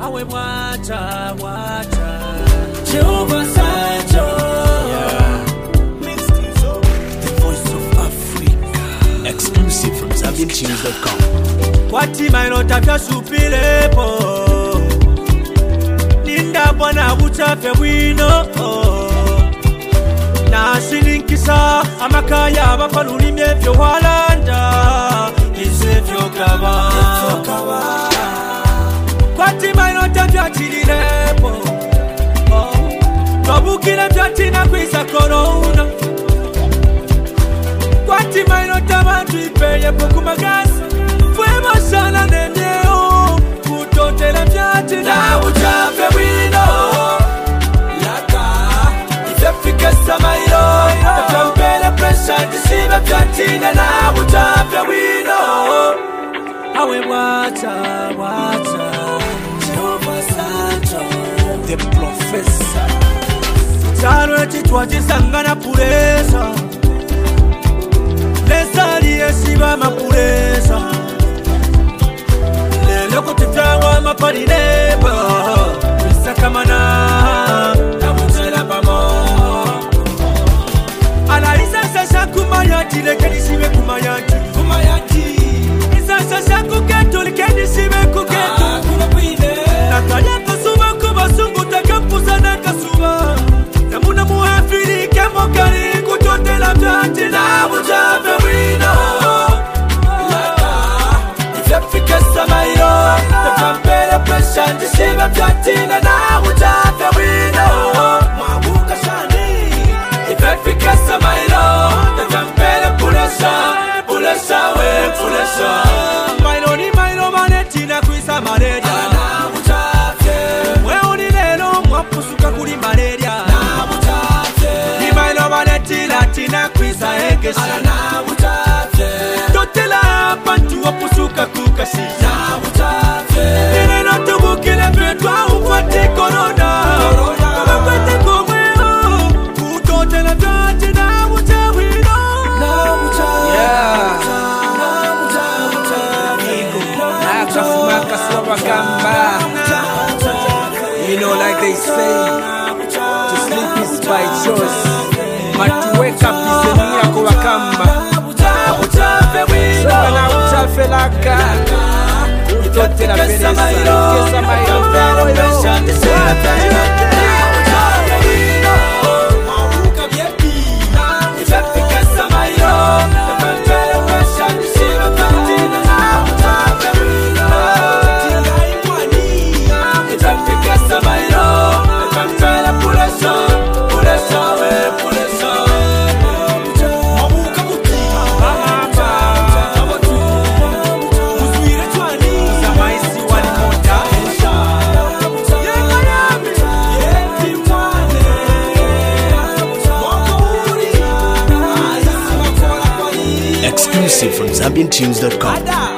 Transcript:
Awe wacha, wacha. Jehovah Sancho. The voice of Africa. Exclusive from ZambianTunes.com. Kwati mailota vya supilepo Ninda bwana uchafe wino Na silinkisa amakaya bafalulimye vyo walanda Ize vyo kaba Kwati mailota vya chililepo Tobukile vya tina kwisa korona Kwati mailota bantu ipeye poku magasi Fwema sana nemyeo Kutotele vyati na uchafe wino Laka Ifefike samairo Nakampele presha Nisibe vyatina na uchafe wino Awe wacha, wacha. Jehovah Sancho. The professor. Chano chitwa chisangana puresa Lesa liesiba mapuresa Lelo kutitawa maparineba Misa kamana Na mutela pamo Ala isa sasa kumayati Lekeni siwe kumayati Isa sasa kuketu Lekeni siwe kuketu Nakaya kusuba kubasungu Takampusa na kasuba Namuna muhafiri Kemokari kutotela vyati Na uchafe wino Laka Ifefike samairo Nakampele presha Nisibe vyatina na uchafe wino Mwabuka shani Ifefike samairo Nakampele pulesa Pulesa we pulesa Mairo ni mairo manetina kuisa malaria Na uchafe Weuni lelo mwapusuka kuli malaria Na uchafe Ni mairo manetina tina kuisa ekesha Na uchafe Totela pantu wapusuka kukasi Na uchafe Nileno tubukile petwa ukwati korona Ukwati kumweo Kutotela vyati na uchawino Na uchafe You know, like they say, to sleep is by choice, but to wake up is a miracle. Wakamba. Sana uchafe laka. Utote la pereza. Kesa mairo. Exclusive from ZambianTunes.com.